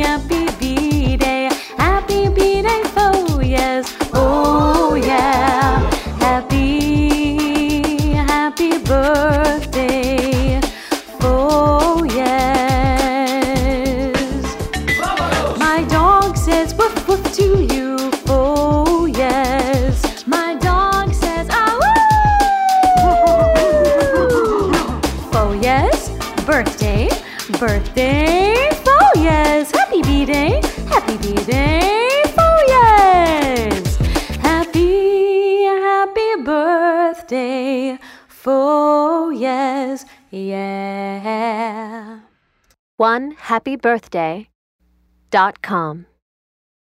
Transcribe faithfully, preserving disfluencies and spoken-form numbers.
happy B-Day, happy B-Day for yes, oh yeah. Happy, happy birthday for yes. My dog says woof woof to you, oh yes. My dog says ah woo. Oh yes, birthday, birthday, oh yes. Happy B-Day, happy B-Day, oh yes. Happy, happy birthday, oh yes, yeah. one happy birthday dot com